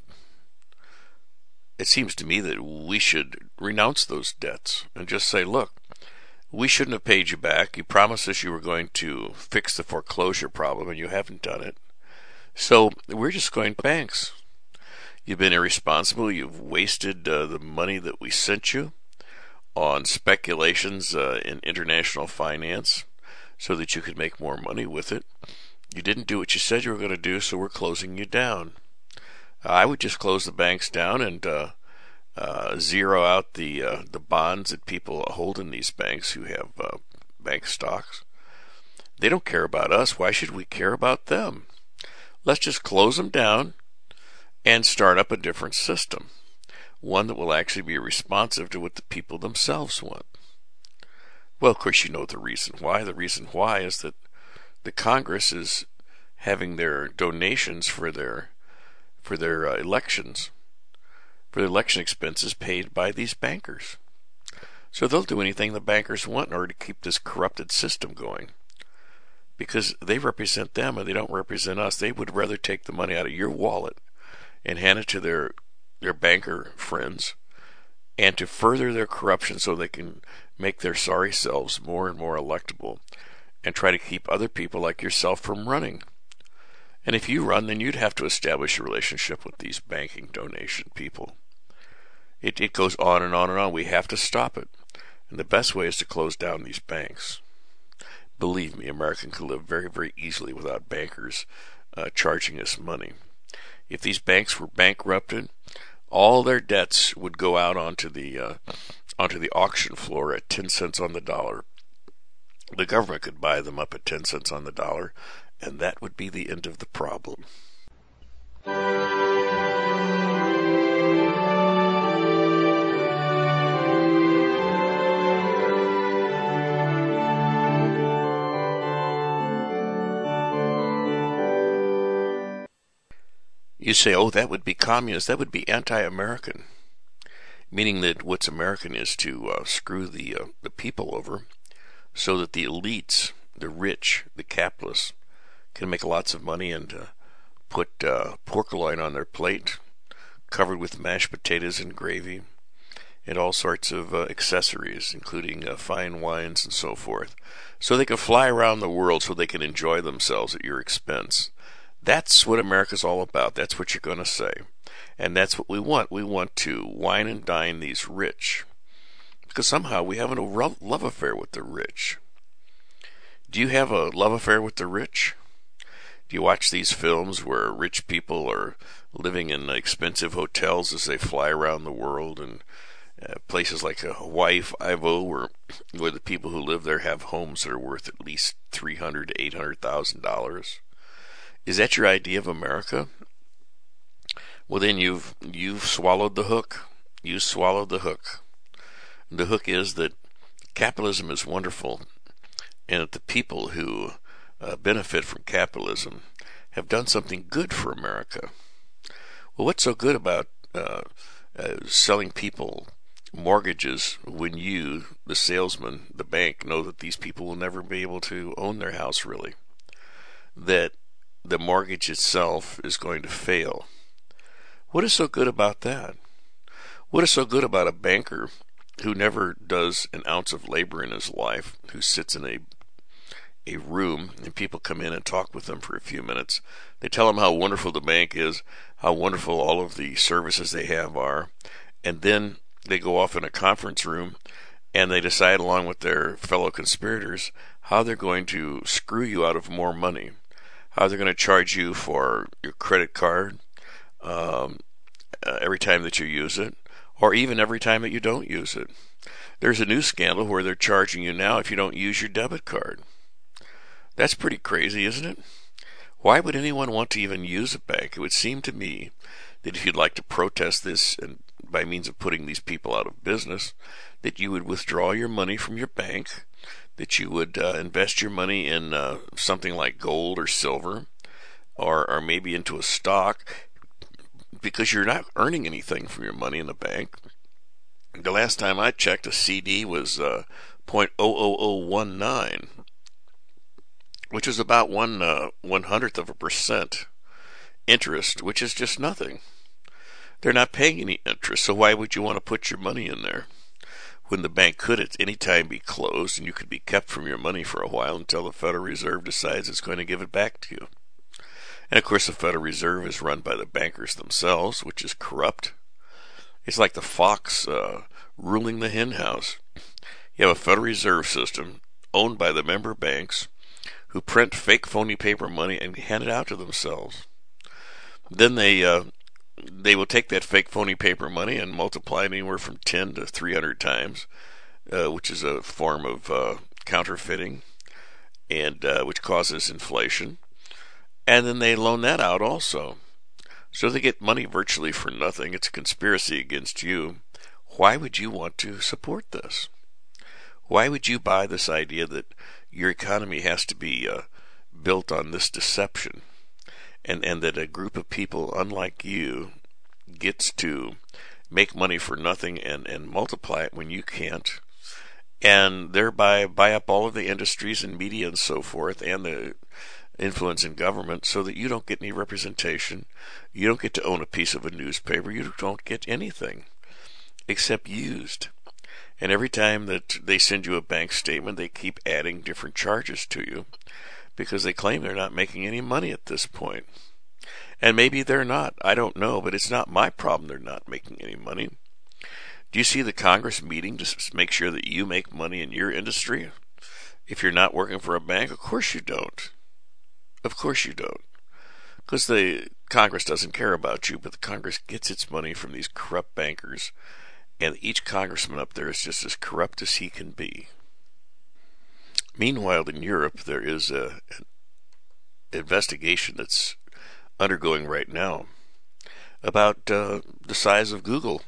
It seems to me that we should renounce those debts and just say, look, we shouldn't have paid you back. You promised us you were going to fix the foreclosure problem, and you haven't done it. So we're just going to banks. You've been irresponsible. You've wasted uh, the money that we sent you on speculations uh, in international finance so that you could make more money with it. You didn't do what you said you were going to do, so we're closing you down. I would just close the banks down and uh, uh, zero out the uh, the bonds that people hold in these banks who have uh, bank stocks. They don't care about us. Why should we care about them? Let's just close them down and start up a different system, one that will actually be responsive to what the people themselves want. Well, of course, you know the reason why. The reason why is that the Congress is having their donations for their for their uh, elections, for their election expenses paid by these bankers. So they'll do anything the bankers want in order to keep this corrupted system going, because they represent them and they don't represent us. They would rather take the money out of your wallet and hand it to their their banker friends, and to further their corruption so they can make their sorry selves more and more electable and try to keep other people like yourself from running. And if you run, then you'd have to establish a relationship with these banking donation people. It, it goes on and on and on. We have to stop it. And the best way is to close down these banks. Believe me, America can live very, very easily without bankers uh, charging us money. If these banks were bankrupted, all their debts would go out onto the uh, onto the auction floor at ten cents on the dollar. The government could buy them up at ten cents on the dollar, and that would be the end of the problem. You say, oh, that would be communist, that would be anti-American, meaning that what's American is to uh, screw the uh, the people over so that the elites, the rich, the capitalists, can make lots of money and uh, put uh, pork loin on their plate, covered with mashed potatoes and gravy, and all sorts of uh, accessories, including uh, fine wines and so forth, so they can fly around the world so they can enjoy themselves at your expense. That's what America's all about. That's what you're going to say. And that's what we want. We want to wine and dine these rich. Because somehow we have a love affair with the rich. Do you have a love affair with the rich? Do you watch these films where rich people are living in expensive hotels as they fly around the world, and uh, places like uh, Hawaii Five-O, where, where the people who live there have homes that are worth at least three hundred thousand to eight hundred thousand dollars? Is that your idea of America? Well, then you've you've swallowed the hook. You swallowed the hook. The hook is that capitalism is wonderful, and that the people who uh, benefit from capitalism have done something good for America. Well, what's so good about uh, uh, selling people mortgages when you, the salesman, the bank, know that these people will never be able to own their house, really? That the mortgage itself is going to fail. What is so good about that? What is so good about a banker who never does an ounce of labor in his life, who sits in a a room and people come in and talk with them for a few minutes? They tell him how wonderful the bank is, how wonderful all of the services they have are, and then they go off in a conference room and they decide, along with their fellow conspirators, how they're going to screw you out of more money. How they're going to charge you for your credit card um, uh, every time that you use it, or even every time that you don't use it. There's a new scandal where they're charging you now if you don't use your debit card. That's pretty crazy, isn't it? Why would anyone want to even use a bank? It would seem to me that if you'd like to protest this, and by means of putting these people out of business, that you would withdraw your money from your bank, that you would uh, invest your money in uh, something like gold or silver, or, or maybe into a stock, because you're not earning anything from your money in the bank. The last time I checked, a C D was uh, zero point zero zero zero one nine, which is about one uh, one hundredth of a percent interest, which is just nothing. They're not paying any interest, so why would you want to put your money in there when the bank could at any time be closed and you could be kept from your money for a while until the Federal Reserve decides it's going to give it back to you? And of course the Federal Reserve is run by the bankers themselves, which is corrupt. It's like the fox uh, ruling the hen house. You have a Federal Reserve system owned by the member banks who print fake phony paper money and hand it out to themselves. Then they uh, they will take that fake phony paper money and multiply it anywhere from ten to three hundred times, uh, which is a form of uh, counterfeiting, and uh, which causes inflation. And then they loan that out also. So they get money virtually for nothing. It's a conspiracy against you. Why would you want to support this? Why would you buy this idea that your economy has to be uh, built on this deception, and, and that a group of people unlike you gets to make money for nothing and, and multiply it when you can't, and thereby buy up all of the industries and media and so forth, and the influence in government, so that you don't get any representation, you don't get to own a piece of a newspaper, you don't get anything except used. And every time that they send you a bank statement, they keep adding different charges to you because they claim they're not making any money at this point. And maybe they're not. I don't know, but it's not my problem they're not making any money. Do you see the Congress meeting to make sure that you make money in your industry? If you're not working for a bank, of course you don't. Of course you don't. Because the Congress doesn't care about you, but the Congress gets its money from these corrupt bankers, and each congressman up there is just as corrupt as he can be. Meanwhile, in Europe, there is a, an investigation that's undergoing right now about uh, the size of Google.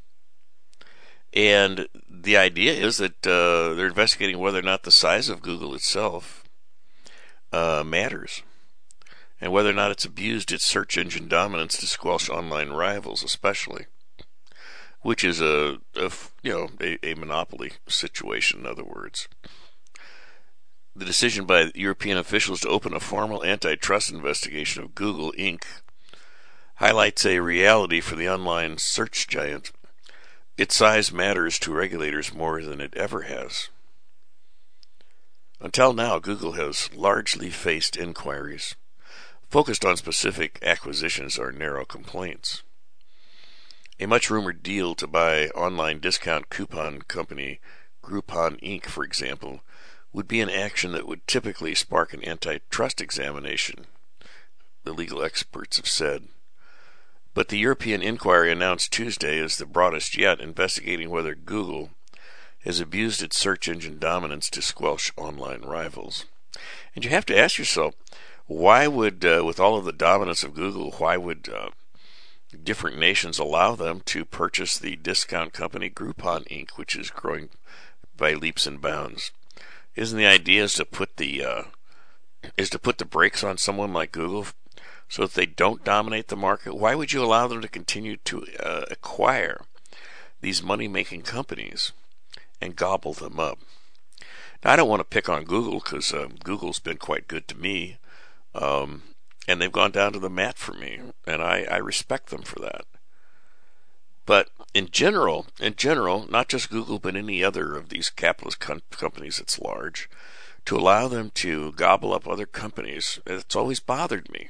And the idea is that uh, they're investigating whether or not the size of Google itself uh, matters, and whether or not it's abused its search engine dominance to squelch online rivals, especially, which is a, a you know a, a monopoly situation. In other words, the decision by European officials to open a formal antitrust investigation of Google Incorporated highlights a reality for the online search giant. Its size matters to regulators more than it ever has. Until now, Google has largely faced inquiries focused on specific acquisitions or narrow complaints. A much-rumored deal to buy online discount coupon company Groupon Incorporated, for example, would be an action that would typically spark an antitrust examination, the legal experts have said. But the European inquiry announced Tuesday is the broadest yet, investigating whether Google has abused its search engine dominance to squelch online rivals. And you have to ask yourself, why would, uh, with all of the dominance of Google, why would uh, different nations allow them to purchase the discount company Groupon Incorporated, which is growing by leaps and bounds? Isn't the idea is to put the uh, is to put the brakes on someone like Google so that they don't dominate the market? Why would you allow them to continue to uh, acquire these money-making companies and gobble them up? Now, I don't want to pick on Google because uh, Google's been quite good to me, um, and they've gone down to the mat for me, and I, I respect them for that. But in general, in general, not just Google, but any other of these capitalist com- companies that's large, to allow them to gobble up other companies, it's always bothered me.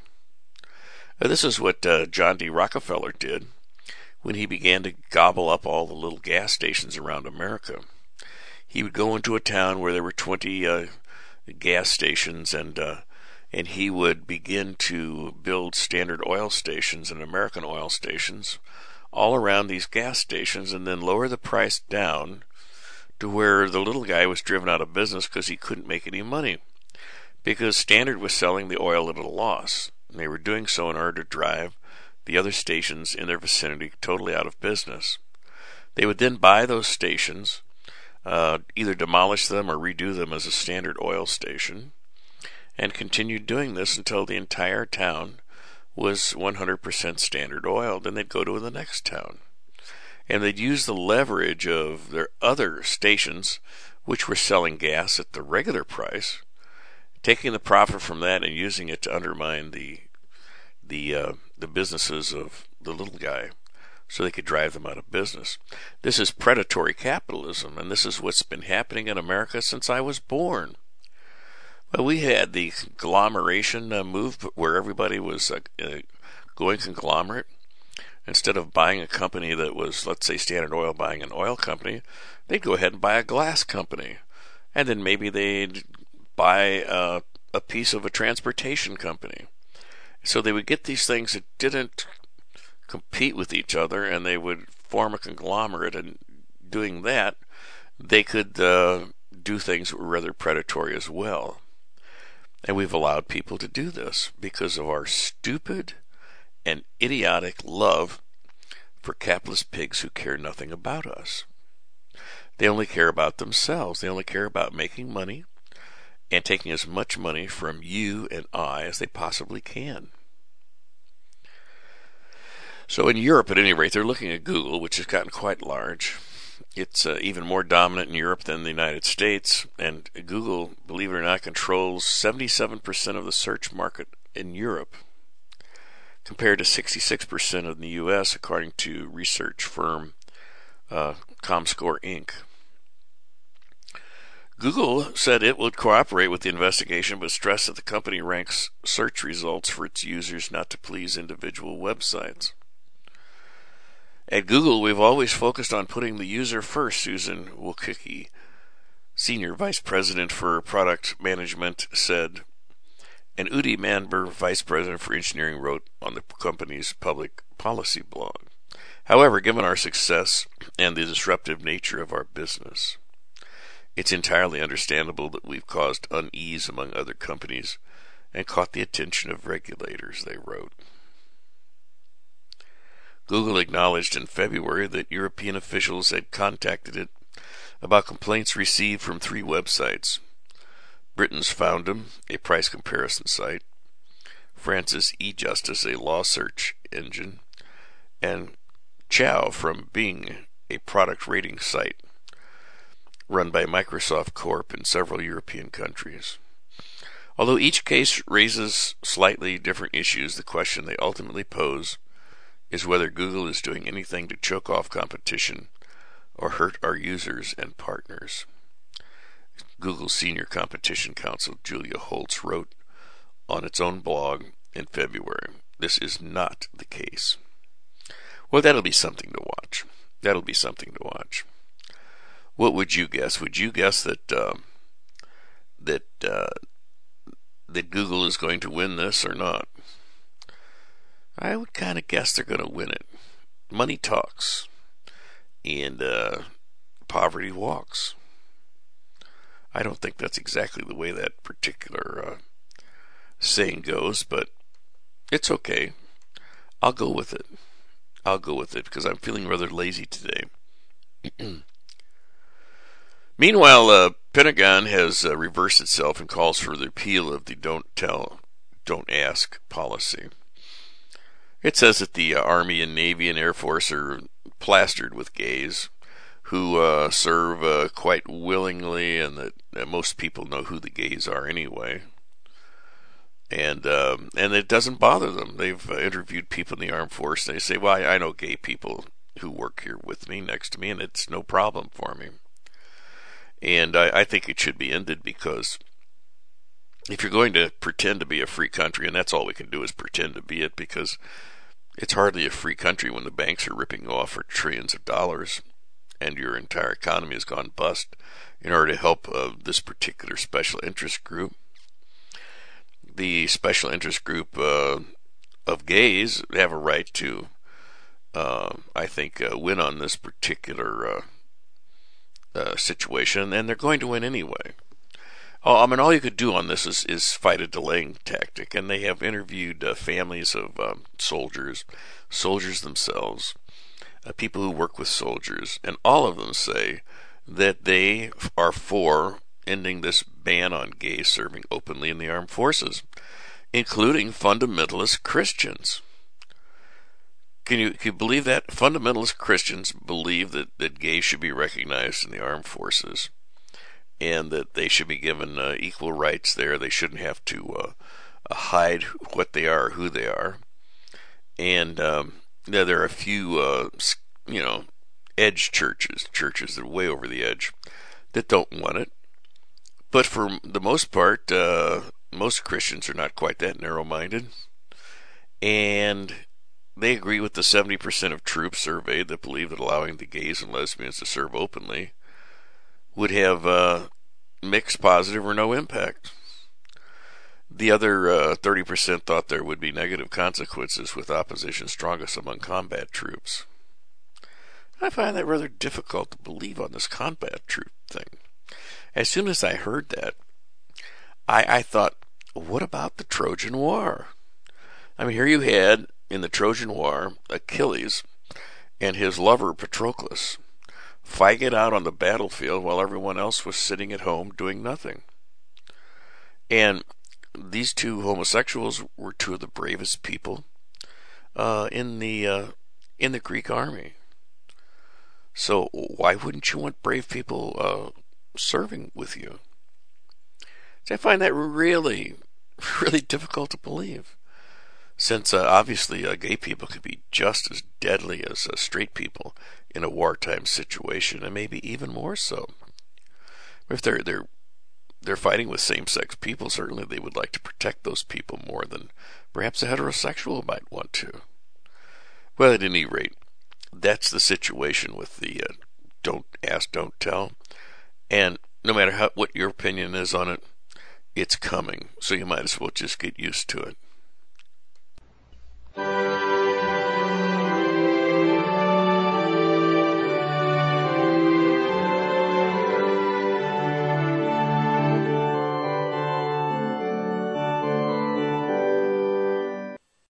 Uh, this is what uh, John D. Rockefeller did when he began to gobble up all the little gas stations around America. He would go into a town where there were twenty uh, gas stations, and uh, and he would begin to build Standard Oil stations and American Oil stations all around these gas stations, and then lower the price down to where the little guy was driven out of business because he couldn't make any money, because Standard was selling the oil at a loss, and they were doing so in order to drive the other stations in their vicinity totally out of business. They would then buy those stations, uh, either demolish them or redo them as a Standard Oil station, and continue doing this until the entire town was one hundred percent Standard Oil. Then they'd go to the next town, and they'd use the leverage of their other stations, which were selling gas at the regular price, taking the profit from that and using it to undermine the the uh, the businesses of the little guy, so they could drive them out of business. This is predatory capitalism, and this is what's been happening in America since I was born. Well, we had the conglomeration uh, move where everybody was uh, uh, going conglomerate. Instead of buying a company that was, let's say, Standard Oil buying an oil company, they'd go ahead and buy a glass company. And then maybe they'd buy uh, a piece of a transportation company. So they would get these things that didn't compete with each other, and they would form a conglomerate. And doing that, they could uh, do things that were rather predatory as well. And we've allowed people to do this because of our stupid and idiotic love for capitalist pigs who care nothing about us. They only care about themselves. They only care about making money and taking as much money from you and I as they possibly can. So in Europe, at any rate, they're looking at Google, which has gotten quite large. It's uh, even more dominant in Europe than the United States, and Google, believe it or not, controls seventy-seven percent of the search market in Europe, compared to sixty-six percent in the U S, according to research firm uh, Comscore Incorporated. Google said it would cooperate with the investigation, but stressed that the company ranks search results for its users, not to please individual websites. At Google, we've always focused on putting the user first, Susan Wojcicki, Senior Vice President for Product Management, said. And Udi Manber, vice president for engineering, wrote on the company's public policy blog. However, given our success and the disruptive nature of our business, it's entirely understandable that we've caused unease among other companies and caught the attention of regulators, they wrote. Google acknowledged in February that European officials had contacted it about complaints received from three websites: Britain's Foundum, a price comparison site; France's eJustice, a law search engine; and Chow from Bing, a product rating site run by Microsoft Corp in several European countries. Although each case raises slightly different issues, the question they ultimately pose is whether Google is doing anything to choke off competition or hurt our users and partners. Google's senior competition counsel, Julia Holtz, wrote on its own blog in February, "This is not the case." Well, that'll be something to watch. That'll be something to watch. What would you guess? Would you guess that uh, that uh, that Google is going to win this or not? I would kind of guess they're going to win it. Money talks, and uh, poverty walks. I don't think that's exactly the way that particular uh, saying goes, but it's okay. I'll go with it. I'll go with it because I'm feeling rather lazy today. Meanwhile, uh, Pentagon has uh, reversed itself and calls for the repeal of the don't tell, don't ask policy. It says that the uh, Army and Navy and Air Force are plastered with gays who uh, serve uh, quite willingly, and that uh, most people know who the gays are anyway. And um, and it doesn't bother them. They've uh, interviewed people in the armed force, and they say, well, I, I know gay people who work here with me, next to me, and it's no problem for me. And I, I think it should be ended, because if you're going to pretend to be a free country, and that's all we can do is pretend to be it, because it's hardly a free country when the banks are ripping off for trillions of dollars and your entire economy has gone bust in order to help uh, this particular special interest group. The special interest group uh, of gays have a right to, uh, I think, uh, win on this particular uh, uh, situation, and they're going to win anyway. Oh, I mean, all you could do on this is, is fight a delaying tactic, and they have interviewed uh, families of um, soldiers, soldiers themselves, uh, people who work with soldiers, and all of them say that they are for ending this ban on gays serving openly in the armed forces, including fundamentalist Christians. Can you, can you believe that? Fundamentalist Christians believe that, that gays should be recognized in the armed forces, and that they should be given uh, equal rights there. They shouldn't have to uh, hide what they are, who they are. And um, yeah, there are a few, uh, you know, edge churches, churches that are way over the edge, that don't want it. But for the most part, uh, most Christians are not quite that narrow-minded. And they agree with the seventy percent of troops surveyed that believe that allowing the gays and lesbians to serve openly would have uh, mixed positive or no impact. The other uh, thirty percent thought there would be negative consequences, with opposition strongest among combat troops. I find that rather difficult to believe on this combat troop thing. As soon as I heard that, I, I thought, what about the Trojan War? I mean, here you had, in the Trojan War, Achilles and his lover Patroclus fighting it out on the battlefield while everyone else was sitting at home doing nothing. And these two homosexuals were two of the bravest people uh, in the uh, in the Greek army. So why wouldn't you want brave people uh, serving with you? So I find that really, really difficult to believe, since uh, obviously uh, gay people could be just as deadly as uh, straight people in a wartime situation, and maybe even more so. If they're they're they're fighting with same-sex people, certainly they would like to protect those people more than perhaps a heterosexual might want to. Well, at any rate, that's the situation with the uh, don't ask, don't tell. And no matter how, what your opinion is on it, it's coming, so you might as well just get used to it.